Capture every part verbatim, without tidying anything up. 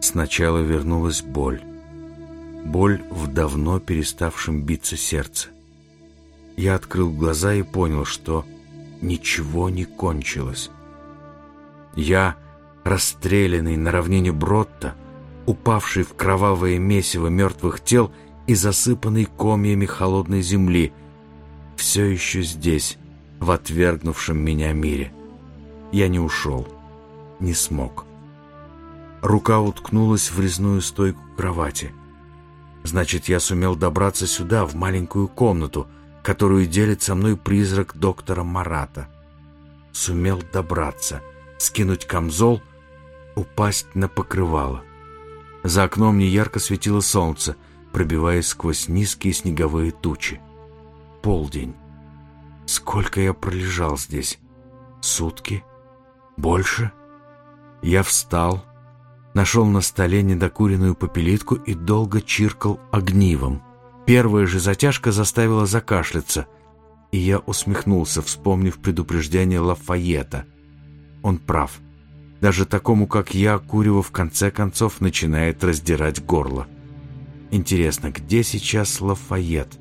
Сначала вернулась боль. Боль в давно переставшем биться сердце. Я открыл глаза и понял, что ничего не кончилось. Я, расстрелянный на равнине Бротта, упавший в кровавое месиво мертвых тел и засыпанный комьями холодной земли, все еще здесь, в отвергнувшем меня мире. Я не ушел, не смог. Рука уткнулась в резную стойку кровати. Значит, я сумел добраться сюда, в маленькую комнату, которую делит со мной призрак доктора Марата. Сумел добраться, скинуть камзол, упасть на покрывало. За окном неярко светило солнце, пробиваясь сквозь низкие снеговые тучи. Полдень. Сколько я пролежал здесь? Сутки? Больше? Я встал, нашел на столе недокуренную попелитку и долго чиркал огнивом. Первая же затяжка заставила закашляться, и я усмехнулся, вспомнив предупреждение Лафайета. Он прав. Даже такому, как я, курево в конце концов начинает раздирать горло. Интересно, где сейчас Лафайет?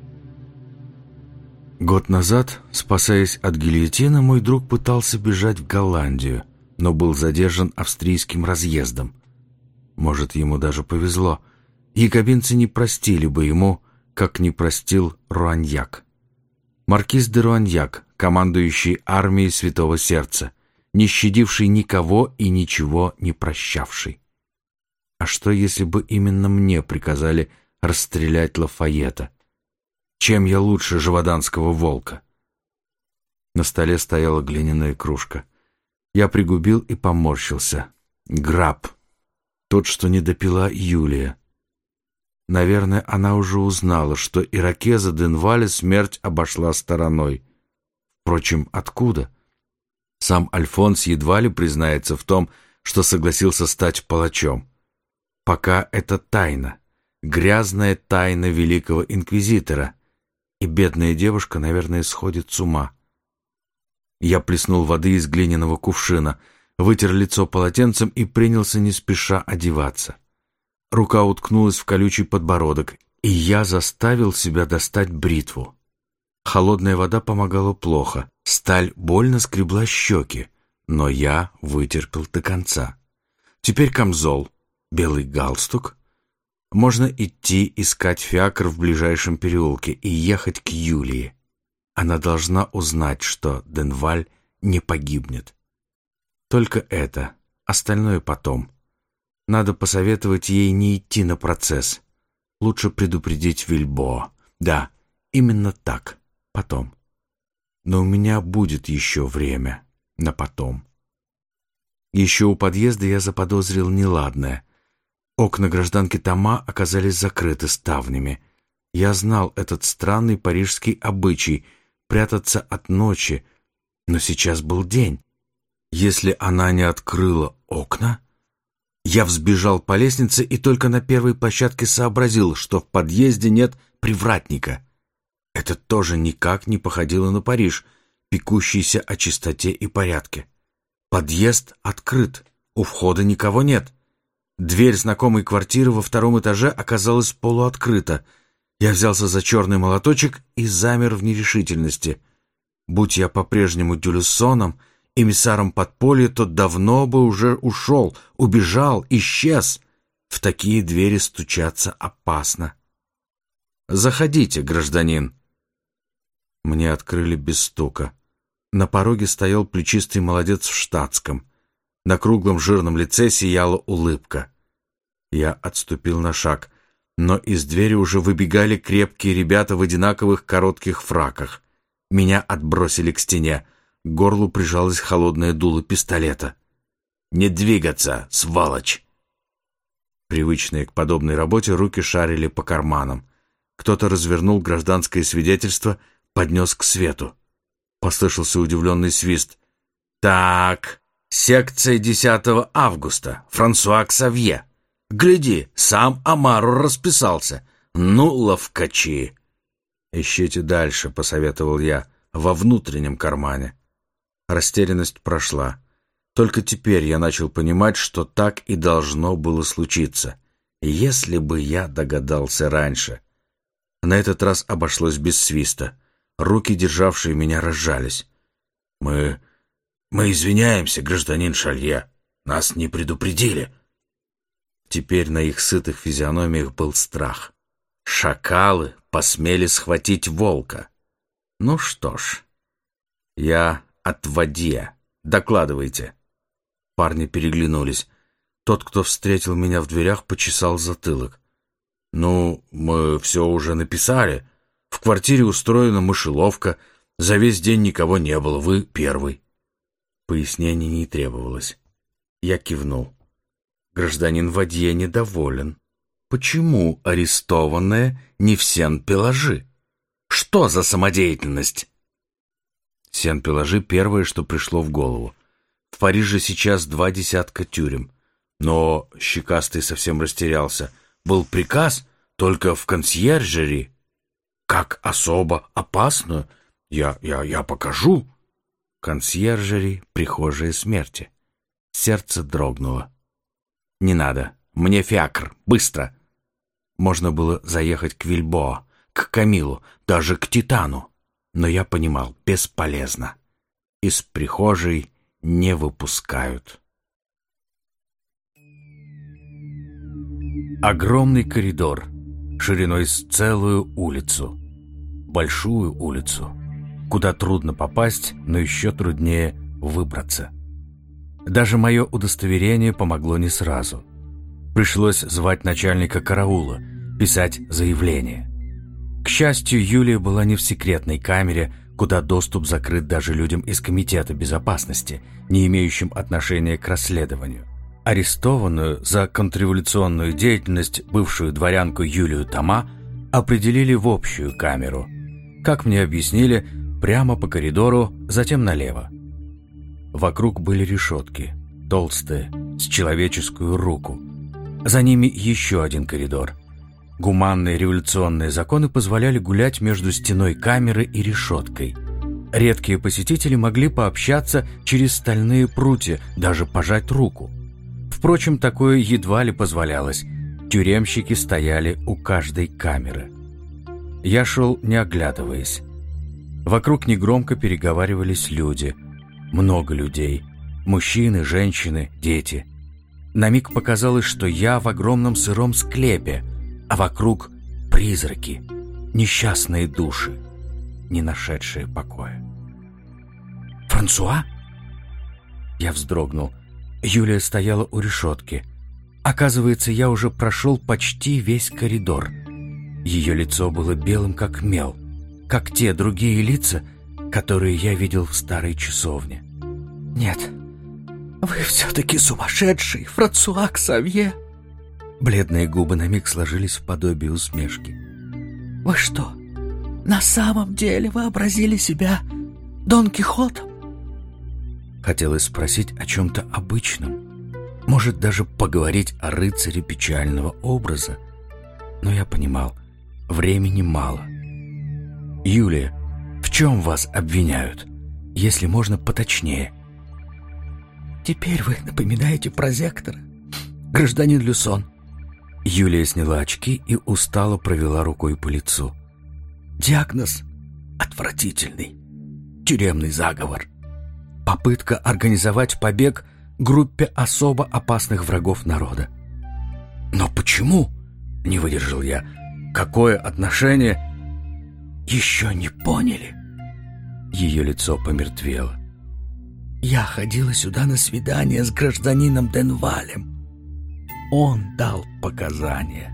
Год назад, спасаясь от гильотины, мой друг пытался бежать в Голландию, но был задержан австрийским разъездом. Может, ему даже повезло. Якобинцы не простили бы ему, как не простил Руаньяк. Маркиз де Руаньяк, командующий армией Святого Сердца, не щадивший никого и ничего не прощавший. А что, если бы именно мне приказали расстрелять Лафайета? Чем я лучше живоданского волка? На столе стояла глиняная кружка. Я пригубил и поморщился. Граб. Тот, что не допила Юлия. Наверное, она уже узнала, что иракеза Денваля смерть обошла стороной. Впрочем, откуда? Сам Альфонс едва ли признается в том, что согласился стать палачом. Пока это тайна. Грязная тайна великого инквизитора. И бедная девушка, наверное, сходит с ума. Я плеснул воды из глиняного кувшина, вытер лицо полотенцем и принялся не спеша одеваться. Рука уткнулась в колючий подбородок, и я заставил себя достать бритву. Холодная вода помогала плохо, сталь больно скребла щеки, но я вытерпел до конца. Теперь камзол, белый галстук. Можно идти искать фиакр в ближайшем переулке и ехать к Юлии. Она должна узнать, что Денваль не погибнет. Только это, остальное потом. Надо посоветовать ей не идти на процесс. Лучше предупредить Вильбоа. Да, именно так, потом. Но у меня будет еще время на потом. Еще у подъезда я заподозрил неладное. Окна гражданки Тома оказались закрыты ставнями. Я знал этот странный парижский обычай — прятаться от ночи, но сейчас был день. Если она не открыла окна... Я взбежал по лестнице и только на первой площадке сообразил, что в подъезде нет привратника. Это тоже никак не походило на Париж, пекущийся о чистоте и порядке. Подъезд открыт, у входа никого нет. Дверь знакомой квартиры во втором этаже оказалась полуоткрыта. Я взялся за черный молоточек и замер в нерешительности. Будь я по-прежнему Дюлессоном, эмиссаром подполья, то давно бы уже ушел, убежал, исчез. В такие двери стучаться опасно. «Заходите, гражданин». Мне открыли без стука. На пороге стоял плечистый молодец в штатском. На круглом жирном лице сияла улыбка. Я отступил на шаг, но из двери уже выбегали крепкие ребята в одинаковых коротких фраках. Меня отбросили к стене. К горлу прижалось холодное дуло пистолета. «Не двигаться, сволочь!» Привычные к подобной работе руки шарили по карманам. Кто-то развернул гражданское свидетельство, поднес к свету. Послышался удивленный свист. «Так, секция десятого августа, Франсуа Ксавье. Гляди, сам Амару расписался. Ну, ловкачи!» «Ищите дальше», — посоветовал я, — «во внутреннем кармане». Растерянность прошла. Только теперь я начал понимать, что так и должно было случиться. Если бы я догадался раньше. На этот раз обошлось без свиста. Руки, державшие меня, разжались. «Мы... мы извиняемся, гражданин Шалье. Нас не предупредили». Теперь на их сытых физиономиях был страх. Шакалы посмели схватить волка. Ну что ж, я от Вадье. Докладывайте. Парни переглянулись. Тот, кто встретил меня в дверях, почесал затылок. «Ну, мы все уже написали. В квартире устроена мышеловка. За весь день никого не было. Вы первый». Пояснений не требовалось. Я кивнул. Гражданин Вадье недоволен. Почему арестованные не в Сен-Пелажи? Что за самодеятельность? Сен-Пелажи — первое, что пришло в голову. В Париже сейчас два десятка тюрем. Но щекастый совсем растерялся. Был приказ только в консьержери. Как особо опасную? Я, я, я покажу. Консьержери — прихожая смерти. Сердце дрогнуло. «Не надо. Мне фиакр. Быстро!» Можно было заехать к Вильбоа, к Камилу, даже к Титану. Но я понимал, бесполезно. Из прихожей не выпускают. Огромный коридор, шириной с целую улицу. Большую улицу, куда трудно попасть, но еще труднее выбраться. Даже мое удостоверение помогло не сразу. Пришлось звать начальника караула, писать заявление. К счастью, Юлия была не в секретной камере, куда доступ закрыт даже людям из Комитета безопасности, не имеющим отношения к расследованию. Арестованную за контрреволюционную деятельность бывшую дворянку Юлию Тома определили в общую камеру. Как мне объяснили, прямо по коридору, затем налево. Вокруг были решетки, толстые, с человеческую руку. За ними еще один коридор. Гуманные революционные законы позволяли гулять между стеной камеры и решеткой. Редкие посетители могли пообщаться через стальные прутья, даже пожать руку. Впрочем, такое едва ли позволялось. Тюремщики стояли у каждой камеры. Я шел, не оглядываясь. Вокруг негромко переговаривались люди. Много людей. Мужчины, женщины, дети. На миг показалось, что я в огромном сыром склепе, а вокруг призраки, несчастные души, не нашедшие покоя. «Франсуа?» Я вздрогнул. Юлия стояла у решетки. Оказывается, я уже прошел почти весь коридор. Ее лицо было белым, как мел, как те другие лица, которые я видел в старой часовне. «Нет, вы все-таки сумасшедший, Франсуа Ксавье!» Бледные губы на миг сложились в подобие усмешки. «Вы что, на самом деле вообразили себя Дон Кихотом?» Хотелось спросить о чем-то обычном, может, даже поговорить о рыцаре печального образа. Но я понимал, времени мало. «Юлия, в чем вас обвиняют, если можно поточнее?» «Теперь вы напоминаете прозектора, гражданин Люсон». Юлия сняла очки и устало провела рукой по лицу. «Диагноз отвратительный. Тюремный заговор. Попытка организовать побег группе особо опасных врагов народа». «Но почему?» — не выдержал я. «Какое отношение?» «Еще не поняли?» Ее лицо помертвело. «Я ходила сюда на свидание с гражданином Денвалем. Он дал показания».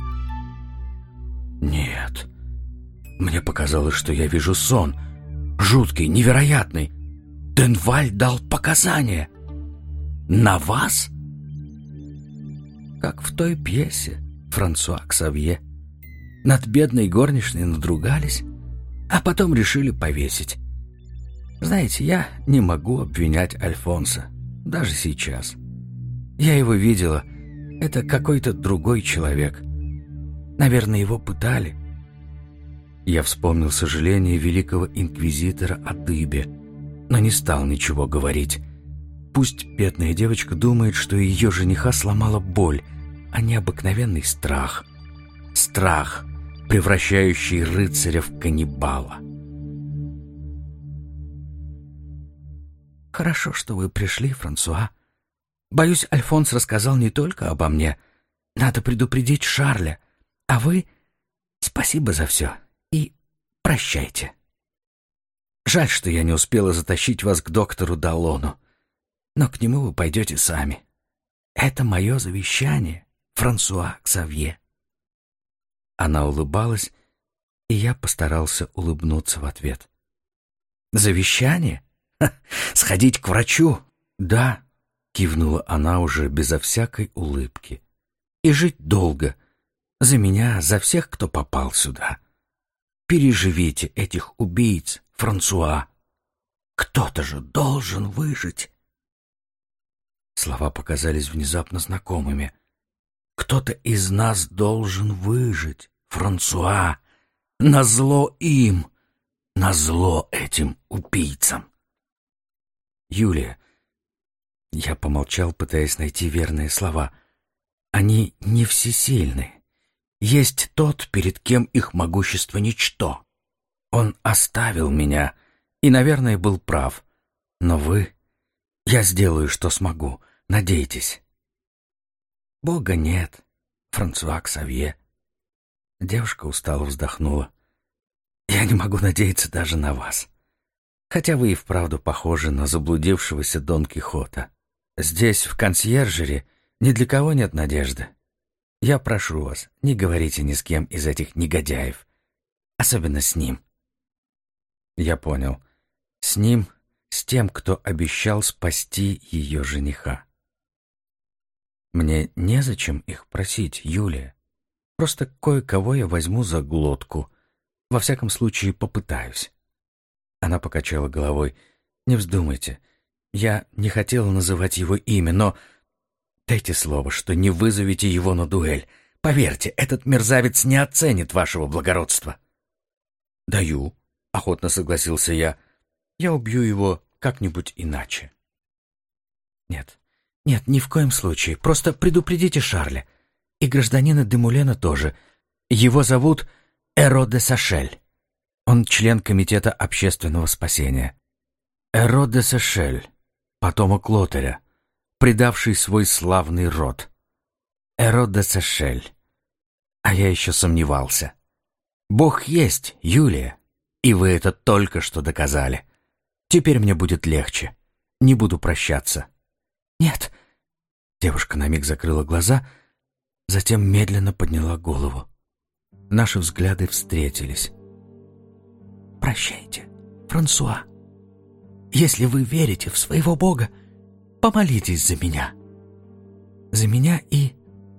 «Нет. Мне показалось, что я вижу сон. Жуткий, невероятный. Денваль дал показания. На вас?» «Как в той пьесе, Франсуа Ксавье. Над бедной горничной надругались, а потом решили повесить. Знаете, я не могу обвинять Альфонса, даже сейчас. Я его видела. Это какой-то другой человек. Наверное, его пытали». Я вспомнил сожаление великого инквизитора о дыбе, но не стал ничего говорить. Пусть бедная девочка думает, что ее жениха сломала боль, а не обыкновенный страх. Страх, превращающий рыцаря в каннибала. «Хорошо, что вы пришли, Франсуа. Боюсь, Альфонс рассказал не только обо мне. Надо предупредить Шарля. А вы... Спасибо за все. И прощайте. Жаль, что я не успела затащить вас к доктору Даллону. Но к нему вы пойдете сами. Это мое завещание, Франсуа Ксавье». Она улыбалась, и я постарался улыбнуться в ответ. «Завещание? Ха, сходить к врачу?» «Да», — кивнула она уже безо всякой улыбки. «И жить долго. За меня, за всех, кто попал сюда. Переживите этих убийц, Франсуа. Кто-то же должен выжить». Слова показались внезапно знакомыми. «Кто-то из нас должен выжить, Франсуа, назло им, назло этим убийцам». «Юлия», — я помолчал, пытаясь найти верные слова, — «они не всесильны. Есть тот, перед кем их могущество ничто. Он оставил меня и, наверное, был прав. Но вы... Я сделаю, что смогу. Надейтесь». «Бога нет, Франсуа Ксавье». Девушка устало вздохнула. «Я не могу надеяться даже на вас. Хотя вы и вправду похожи на заблудившегося Дон Кихота. Здесь, в консьержере, ни для кого нет надежды. Я прошу вас, не говорите ни с кем из этих негодяев. Особенно с ним». Я понял. С ним, с тем, кто обещал спасти ее жениха. «Мне незачем их просить, Юлия. Просто кое-кого я возьму за глотку. Во всяком случае, попытаюсь». Она покачала головой. «Не вздумайте. Я не хотела называть его имя, но... Дайте слово, что не вызовете его на дуэль. Поверьте, этот мерзавец не оценит вашего благородства». «Даю», — охотно согласился я. «Я убью его как-нибудь иначе». «Нет, нет, ни в коем случае. Просто предупредите Шарля. И гражданина Демулена тоже. Его зовут Эро де Сашель. Он член Комитета общественного спасения. Эро де Сашель, потомок Лотаря, предавший свой славный род. Эро де Сашель. А я еще сомневался. Бог есть, Юлия, и вы это только что доказали. Теперь мне будет легче. Не буду прощаться». «Нет». Девушка на миг закрыла глаза, затем медленно подняла голову. Наши взгляды встретились. «Прощайте, Франсуа. Если вы верите в своего Бога, помолитесь за меня. За меня и...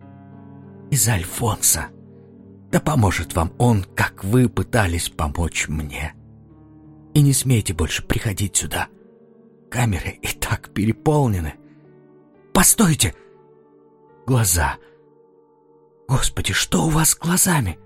и за Альфонса. Да поможет вам он, как вы пытались помочь мне. И не смейте больше приходить сюда. Камеры и так переполнены. Постойте! Глаза. Господи, что у вас с глазами?»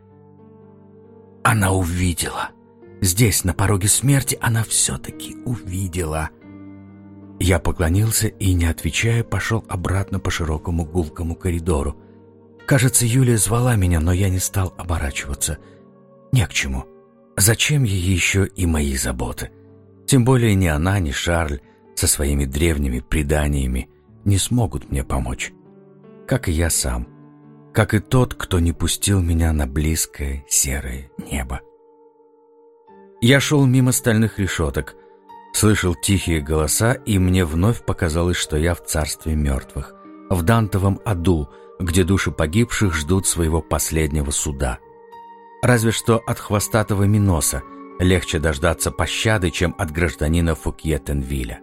Она увидела. Здесь, на пороге смерти, она все-таки увидела. Я поклонился и, не отвечая, пошел обратно по широкому гулкому коридору. Кажется, Юлия звала меня, но я не стал оборачиваться. Не к чему. Зачем ей еще и мои заботы? Тем более ни она, ни Шарль со своими древними преданиями не смогут мне помочь. Как и я сам. Как и тот, кто не пустил меня на близкое серое небо. Я шел мимо стальных решеток, слышал тихие голоса, и мне вновь показалось, что я в царстве мертвых, в Дантовом аду, где души погибших ждут своего последнего суда. Разве что от хвостатого Миноса легче дождаться пощады, чем от гражданина Фукье-Тенвиля.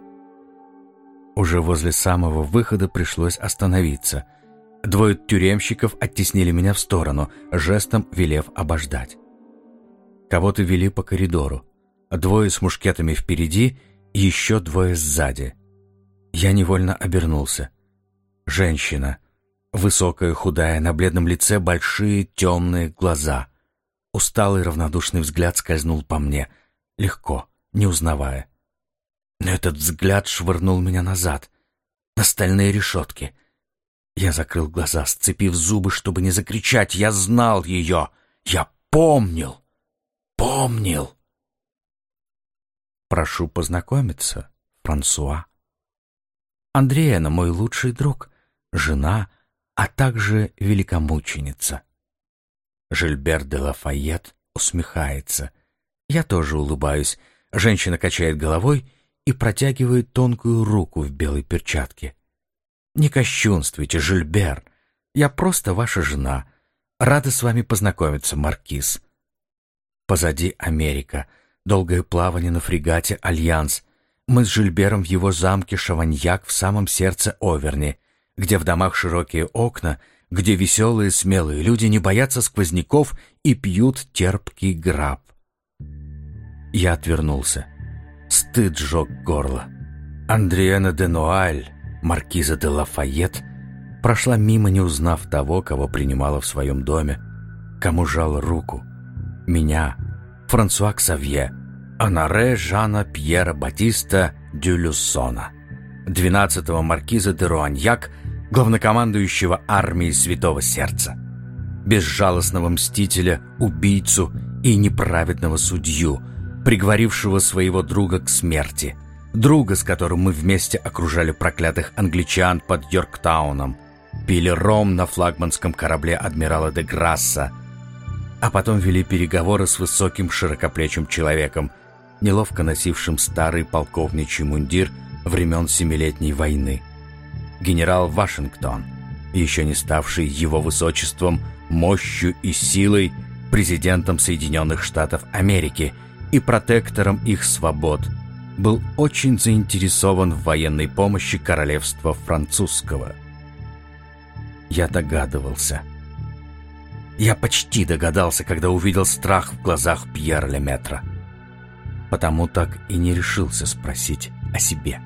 Уже возле самого выхода пришлось остановиться. Двое тюремщиков оттеснили меня в сторону, жестом велев обождать. Кого-то вели по коридору. Двое с мушкетами впереди и еще двое сзади. Я невольно обернулся. Женщина. Высокая, худая, на бледном лице большие темные глаза. Усталый равнодушный взгляд скользнул по мне, легко, не узнавая. Но этот взгляд швырнул меня назад. на стальные решетки. Я закрыл глаза, сцепив зубы, чтобы не закричать. Я знал ее. Я помнил. Помнил. Прошу познакомиться, Франсуа. Андриена, мой лучший друг, жена, а также великомученица. Жильбер де Лафайет усмехается. Я тоже улыбаюсь. Женщина качает головой и протягивает тонкую руку в белой перчатке. «Не кощунствуйте, Жильбер. Я просто ваша жена. Рада с вами познакомиться, маркиз». Позади Америка. Долгое плавание на фрегате «Альянс». Мы с Жильбером в его замке Шаваньяк в самом сердце Оверни, где в домах широкие окна, где веселые смелые люди не боятся сквозняков и пьют терпкий граб. Я отвернулся. Стыд сжег горло. Андриена де Нуаль, маркиза де Лафайет, прошла мимо, не узнав того, кого принимала в своем доме, кому жала руку. Меня, Франсуа Ксавье, Оноре Жана Пьера Батиста дю Люссона, двенадцатого маркиза де Руаньяк, главнокомандующего армией Святого Сердца, безжалостного мстителя, убийцу и неправедного судью, приговорившего своего друга к смерти, друга, с которым мы вместе окружали проклятых англичан под Йорктауном, пили ром на флагманском корабле адмирала де Грасса, а потом вели переговоры с высоким широкоплечим человеком, неловко носившим старый полковничий мундир времен Семилетней войны. Генерал Вашингтон, еще не ставший его высочеством, мощью и силой, президентом Соединенных Штатов Америки и протектором их свобод, был очень заинтересован в военной помощи королевства французского. Я догадывался. Я почти догадался, когда увидел страх в глазах Пьера Леметра. Потому так и не решился спросить о себе.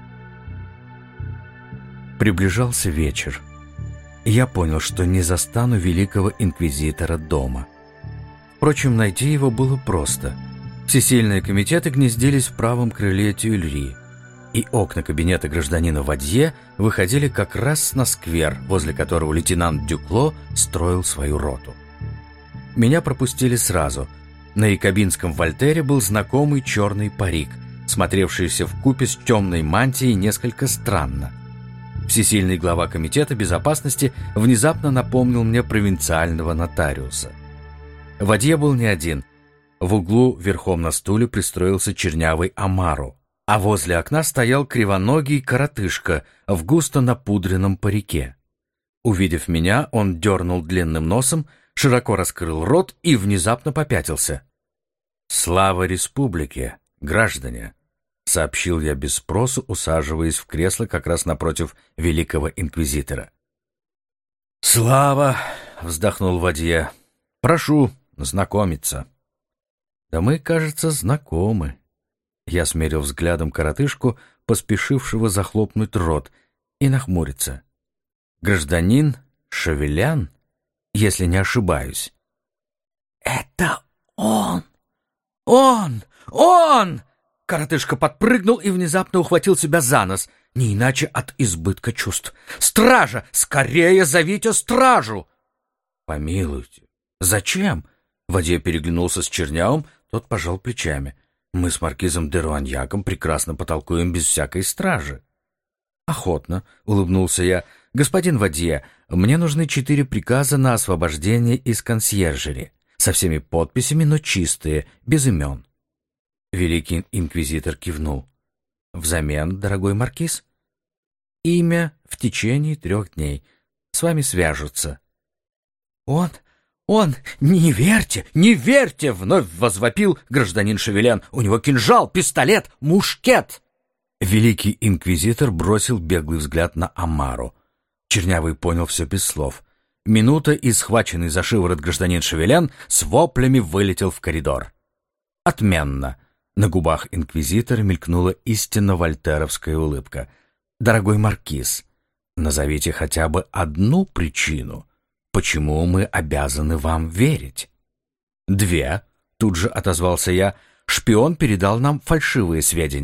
Приближался вечер, и я понял, что не застану великого инквизитора дома. Впрочем, найти его было просто. Всесильные комитеты гнездились в правом крыле Тюильри, и окна кабинета гражданина Вадье выходили как раз на сквер, возле которого лейтенант Дюкло строил свою роту. Меня пропустили сразу. На якобинском вольтере был знакомый черный парик, смотревшийся вкупе с темной мантией несколько странно. Всесильный глава комитета безопасности внезапно напомнил мне провинциального нотариуса. Вадье был не один. В углу верхом на стуле пристроился чернявый Амару, а возле окна стоял кривоногий коротышка в густо напудренном парике. Увидев меня, он дернул длинным носом, широко раскрыл рот и внезапно попятился. «Слава республике, граждане!» — сообщил я без спросу, усаживаясь в кресло как раз напротив великого инквизитора. «Слава!» — вздохнул Вадье. «Прошу знакомиться». «Да мы, кажется, знакомы». Я смерил взглядом коротышку, поспешившего захлопнуть рот, и нахмуриться. «Гражданин Шавелян, если не ошибаюсь». «Это он! Он! Он!» Коротышка подпрыгнул и внезапно ухватил себя за нос, не иначе от избытка чувств. «Стража! Скорее зовите стражу!» «Помилуйте! Зачем?» Вадье переглянулся с Чернявым, тот пожал плечами. «Мы с маркизом де Руаньяком прекрасно потолкуем без всякой стражи». «Охотно», — улыбнулся я. «Господин Вадье, мне нужны четыре приказа на освобождение из консьержери, со всеми подписями, но чистые, без имен». Великий инквизитор кивнул. «Взамен, дорогой маркиз?» «Имя в течение трех дней. С вами свяжутся». «Он, он, не верьте, не верьте!» — вновь возвопил гражданин Шавелян. «У него кинжал, пистолет, мушкет!» Великий инквизитор бросил беглый взгляд на Амару. Чернявый понял все без слов. Минута, и схваченный за шиворот гражданин Шавелян с воплями вылетел в коридор. «Отменно!» На губах инквизитора мелькнула истинно вольтеровская улыбка. «Дорогой маркиз, назовите хотя бы одну причину, почему мы обязаны вам верить». «Две», — тут же отозвался я. «Шпион передал нам фальшивые сведения.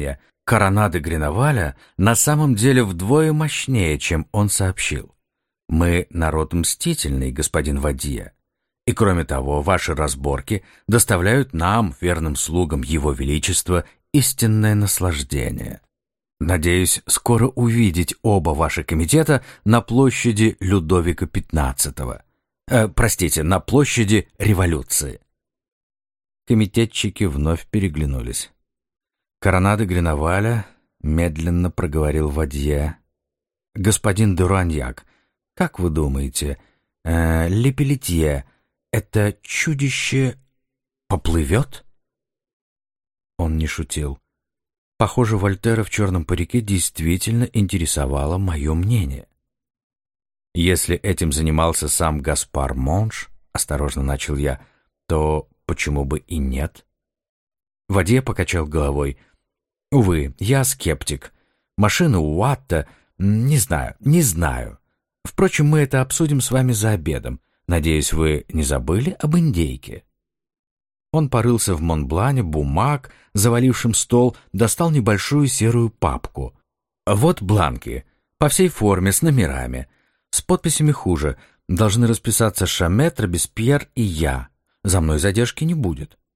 Корона де Гренаваля на самом деле вдвое мощнее, чем он сообщил. Мы народ мстительный, господин Вадье. И кроме того, ваши разборки доставляют нам, верным слугам Его Величества, истинное наслаждение. Надеюсь, скоро увидеть оба ваши комитета на площади Людовика пятнадцатого. Э, простите, на площади Революции. Комитетчики вновь переглянулись. Корона де Гренаваля медленно проговорил Вадье. «Господин де Руаньяк, как вы думаете, э, Лепелетье, это чудище поплывет?» Он не шутил. Похоже, Вольтера в черном парике действительно интересовало мое мнение. «Если этим занимался сам Гаспар Монж, — осторожно начал я, — то почему бы и нет?» Вадье покачал головой. «Увы, я скептик. Машина Уатта... Не знаю, не знаю. Впрочем, мы это обсудим с вами за обедом. Надеюсь, вы не забыли об индейке?» Он порылся в Монблане, бумаг, завалившим стол, достал небольшую серую папку. «Вот бланки, по всей форме, с номерами. С подписями хуже. Должны расписаться Шамет, Робеспьер и я. За мной задержки не будет».